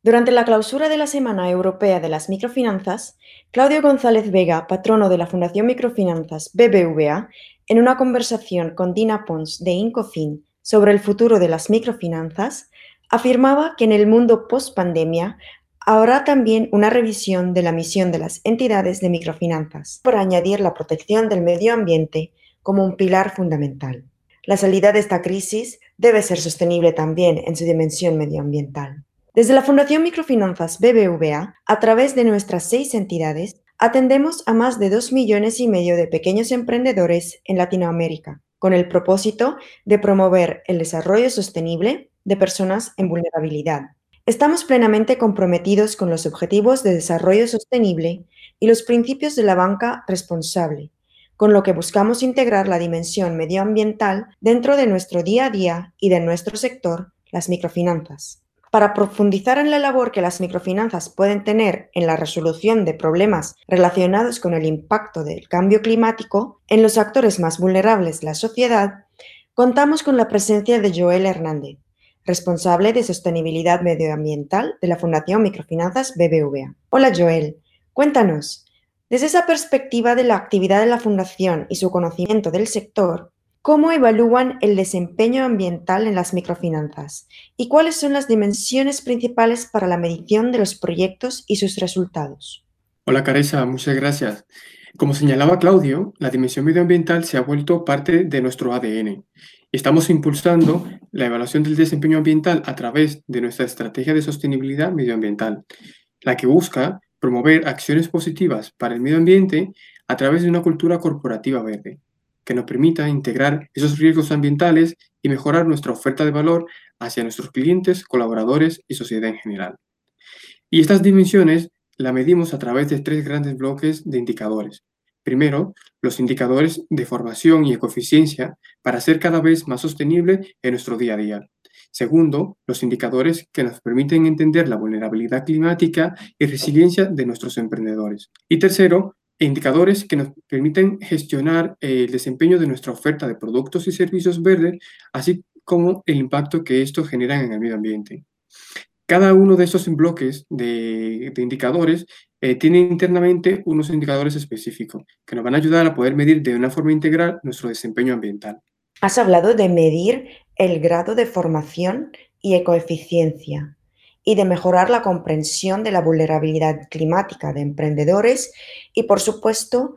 Durante la clausura de la Semana Europea de las Microfinanzas, Claudio González Vega, patrono de la Fundación Microfinanzas BBVA, en una conversación con Dina Pons de Incofin sobre el futuro de las microfinanzas, afirmaba que en el mundo post-pandemia habrá también una revisión de la misión de las entidades de microfinanzas, por añadir la protección del medio ambiente como un pilar fundamental. La salida de esta crisis debe ser sostenible también en su dimensión medioambiental. Desde la Fundación Microfinanzas BBVA, a través de nuestras 6 entidades, atendemos a más de 2,5 millones de pequeños emprendedores en Latinoamérica, con el propósito de promover el desarrollo sostenible de personas en vulnerabilidad. Estamos plenamente comprometidos con los Objetivos de Desarrollo Sostenible y los principios de la banca responsable, con lo que buscamos integrar la dimensión medioambiental dentro de nuestro día a día y de nuestro sector, las microfinanzas. Para profundizar en la labor que las microfinanzas pueden tener en la resolución de problemas relacionados con el impacto del cambio climático en los actores más vulnerables de la sociedad, contamos con la presencia de Joel Hernández, responsable de sostenibilidad medioambiental de la Fundación Microfinanzas BBVA. Hola Joel, cuéntanos, desde esa perspectiva de la actividad de la Fundación y su conocimiento del sector, ¿cómo evalúan el desempeño ambiental en las microfinanzas? ¿Y cuáles son las dimensiones principales para la medición de los proyectos y sus resultados? Hola Caresa, muchas gracias. Como señalaba Claudio, la dimensión medioambiental se ha vuelto parte de nuestro ADN. Estamos impulsando la evaluación del desempeño ambiental a través de nuestra estrategia de sostenibilidad medioambiental, la que busca promover acciones positivas para el medio ambiente a través de una cultura corporativa verde, que nos permita integrar esos riesgos ambientales y mejorar nuestra oferta de valor hacia nuestros clientes, colaboradores y sociedad en general. Y estas dimensiones la medimos a través de tres grandes bloques de indicadores. Primero, los indicadores de formación y ecoeficiencia para ser cada vez más sostenible en nuestro día a día. Segundo, los indicadores que nos permiten entender la vulnerabilidad climática y resiliencia de nuestros emprendedores. Y tercero, indicadores que nos permiten gestionar el desempeño de nuestra oferta de productos y servicios verdes, así como el impacto que estos generan en el medio ambiente. Cada uno de estos bloques de indicadores tiene internamente unos indicadores específicos que nos van a ayudar a poder medir de una forma integral nuestro desempeño ambiental. Has hablado de medir el grado de formación y ecoeficiencia y de mejorar la comprensión de la vulnerabilidad climática de emprendedores y, por supuesto,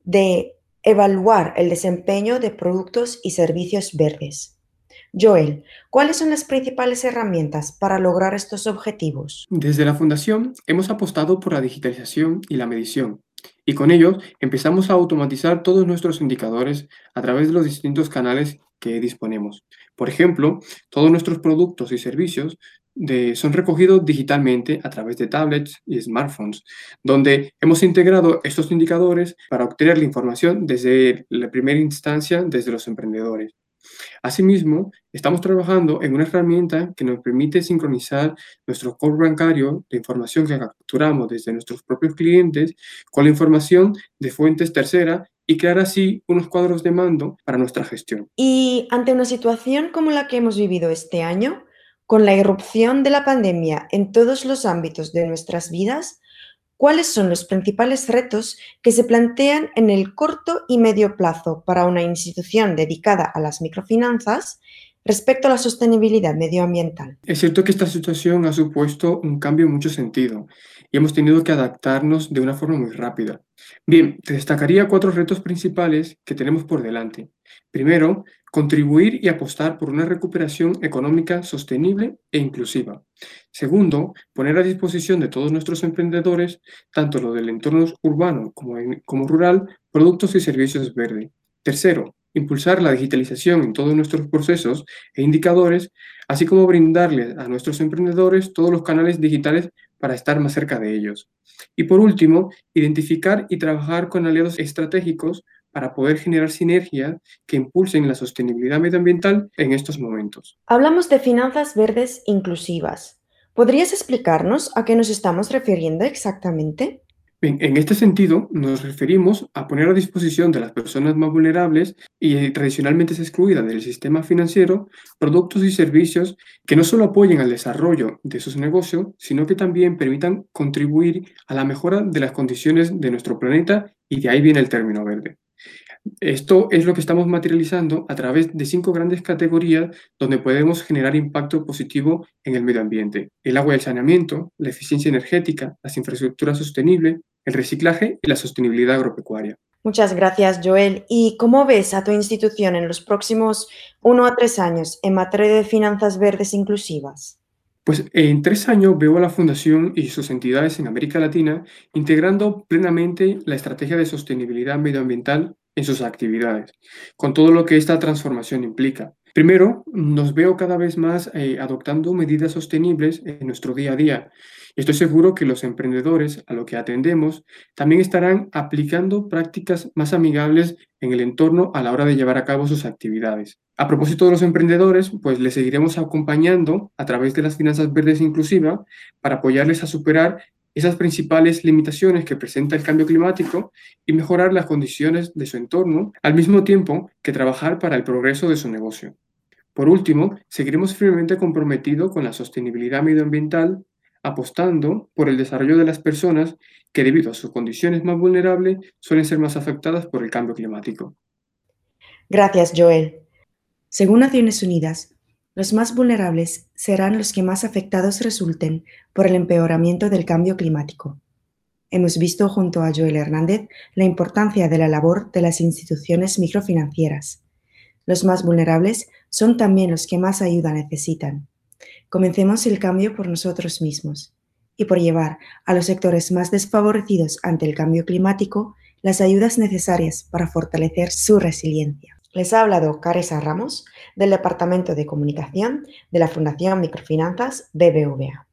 de evaluar el desempeño de productos y servicios verdes. Joel, ¿cuáles son las principales herramientas para lograr estos objetivos? Desde la Fundación hemos apostado por la digitalización y la medición, y con ello empezamos a automatizar todos nuestros indicadores a través de los distintos canales que disponemos. Por ejemplo, todos nuestros productos y servicios son recogidos digitalmente a través de tablets y smartphones, donde hemos integrado estos indicadores para obtener la información desde la primera instancia, desde los emprendedores. Asimismo, estamos trabajando en una herramienta que nos permite sincronizar nuestro core bancario, la información que capturamos desde nuestros propios clientes, con la información de fuentes terceras y crear así unos cuadros de mando para nuestra gestión. Y ante una situación como la que hemos vivido este año, con la irrupción de la pandemia en todos los ámbitos de nuestras vidas, ¿cuáles son los principales retos que se plantean en el corto y medio plazo para una institución dedicada a las microfinanzas respecto a la sostenibilidad medioambiental? Es cierto que esta situación ha supuesto un cambio en mucho sentido y hemos tenido que adaptarnos de una forma muy rápida. Bien, te destacaría cuatro retos principales que tenemos por delante. Primero, contribuir y apostar por una recuperación económica sostenible e inclusiva. Segundo, poner a disposición de todos nuestros emprendedores, tanto lo del entorno urbano como rural, productos y servicios verdes. Tercero, impulsar la digitalización en todos nuestros procesos e indicadores, así como brindarles a nuestros emprendedores todos los canales digitales para estar más cerca de ellos. Y por último, identificar y trabajar con aliados estratégicos para poder generar sinergias que impulsen la sostenibilidad medioambiental en estos momentos. Hablamos de finanzas verdes inclusivas. ¿Podrías explicarnos a qué nos estamos refiriendo exactamente? Bien, en este sentido, nos referimos a poner a disposición de las personas más vulnerables y tradicionalmente excluidas del sistema financiero productos y servicios que no solo apoyen al desarrollo de sus negocios, sino que también permitan contribuir a la mejora de las condiciones de nuestro planeta, y de ahí viene el término verde. Esto es lo que estamos materializando a través de 5 grandes categorías donde podemos generar impacto positivo en el medio ambiente: el agua y el saneamiento, la eficiencia energética, las infraestructuras sostenibles, el reciclaje y la sostenibilidad agropecuaria. Muchas gracias, Joel. ¿Y cómo ves a tu institución en los próximos 1 a 3 años en materia de finanzas verdes inclusivas? Pues en 3 años veo a la Fundación y sus entidades en América Latina integrando plenamente la estrategia de sostenibilidad medioambiental en sus actividades, con todo lo que esta transformación implica. Primero, nos veo cada vez más adoptando medidas sostenibles en nuestro día a día. Estoy seguro que los emprendedores a lo que atendemos también estarán aplicando prácticas más amigables en el entorno a la hora de llevar a cabo sus actividades. A propósito de los emprendedores, pues les seguiremos acompañando a través de las finanzas verdes inclusivas para apoyarles a superar esas principales limitaciones que presenta el cambio climático y mejorar las condiciones de su entorno, al mismo tiempo que trabajar para el progreso de su negocio. Por último, seguiremos firmemente comprometidos con la sostenibilidad medioambiental, apostando por el desarrollo de las personas que, debido a sus condiciones más vulnerables, suelen ser más afectadas por el cambio climático. Gracias, Joel. Según Naciones Unidas, los más vulnerables serán los que más afectados resulten por el empeoramiento del cambio climático. Hemos visto junto a Joel Hernández la importancia de la labor de las instituciones microfinancieras. Los más vulnerables son también los que más ayuda necesitan. Comencemos el cambio por nosotros mismos y por llevar a los sectores más desfavorecidos ante el cambio climático las ayudas necesarias para fortalecer su resiliencia. Les ha hablado Caresa Ramos, del Departamento de Comunicación de la Fundación Microfinanzas BBVA.